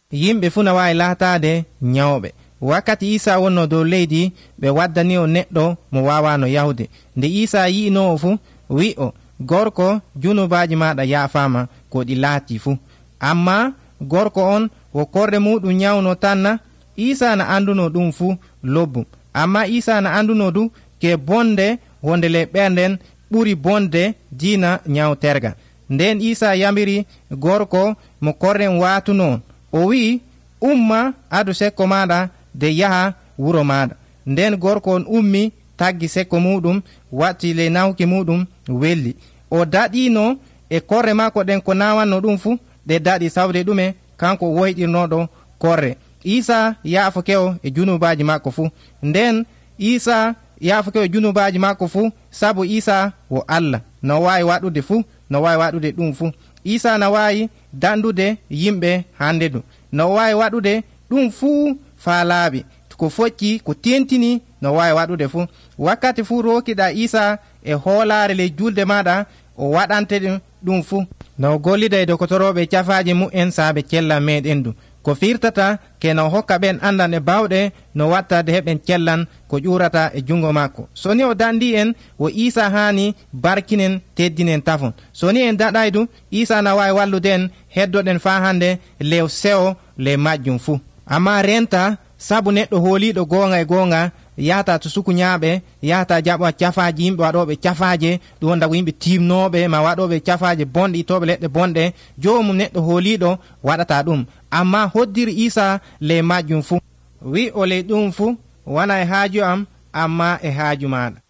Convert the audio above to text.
yimɓe fuu na waawi laataade nyawɓe. wakkati isa wonno dow leydi ɓe waddani o neɗɗo mo waawano yahude. nde isa yi'ino o fuu wi o, gorko junubaji maɗa yaafama ko ɗi laati fuu. amma gorko on wo korre muɗum nyawno tanna. isa na anduno ɗum fuu lobbum, amma isa na anduno du ke bonde wonde le ɓernden ɓuri bonde diina nyawterga. nden isa yambiri gorko mo korren watuno o wi, umma adu sekko maɗa de yaha wuro maɗa. nden gorko on ummi taggi sekko muɗum, watti le nawki muɗum welli. o daɗino e korre makko ɗen ko nawanno ɗum fu ɗe daɗi sawde ɗume kanko woyɗirnoɗo korre. isa yaafake o e junubaji makko fu. nden isa yaafake o e junubaji makko fu sabu isa wo allah, no wawi waɗude fu, no wawi waɗude ɗum fu. isa na wawi dandude yimɓe hande du, no wawi waɗude ɗum fuu fa laaɓi ko focci ko tentini, no wawi waɗude fu. wakkati fu rokiɗa isa e hoolare le julde maɗa o waɗante ɗum fu. no gollida e dokotoroɓe cafaji mu'en saabe cella meɗen du, ko firtata ke no hokka ɓen andan e bawɗe no wattade heɓen cellan ko ƴurata e jungo makko. so ni o dandi en wo isa hani barkinen teddinen tafon. so ni en daɗaydu isa na wawi wallude en heddoɗen fa hande lew sewo le majjum fu. amma renta sabu neɗɗo hooliɗo gonga e gonga yahata to sukuñaɓe, yahata jaɓa cafaji yimɓe waɗoɓe cafaje, ɗum wonda ko yimɓe timnoɓe ma waɗoɓe cafaje bonɗe itoɓe leɗɗe bonɗe. jomum neɗɗo hooliɗo waɗata ɗum, amma hoddiri isa le majjum fu. wi o le ɗum fu wona e haaju am amma e haaju maɗa.